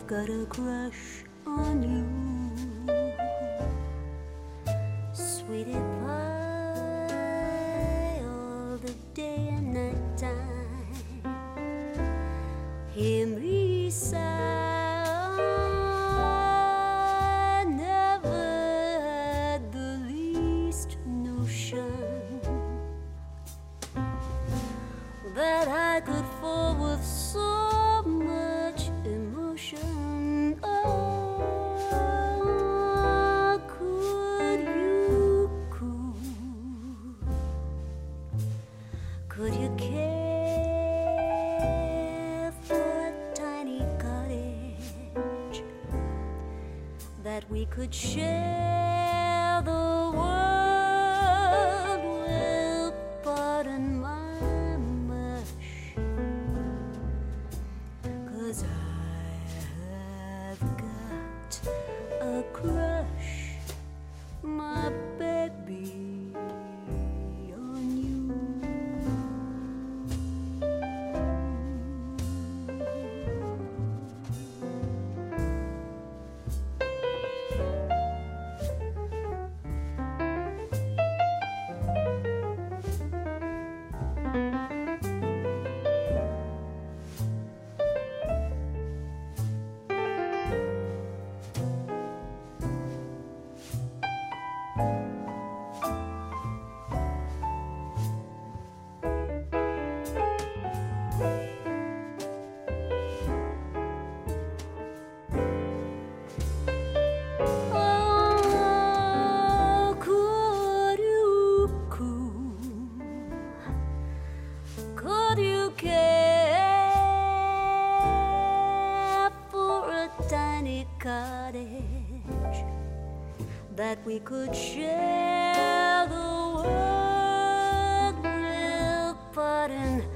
I've got a crush on you, sweetie pie, all the day and night time. Hear me sigh, never had the least notion that I could fall with so much emotion. Oh, could you care for a tiny cottage that we could share the world with? Pardon my mush, 'cause I have got a crush, my baby, on you. Could you care for a tiny cottage that we could share the world with? Pardon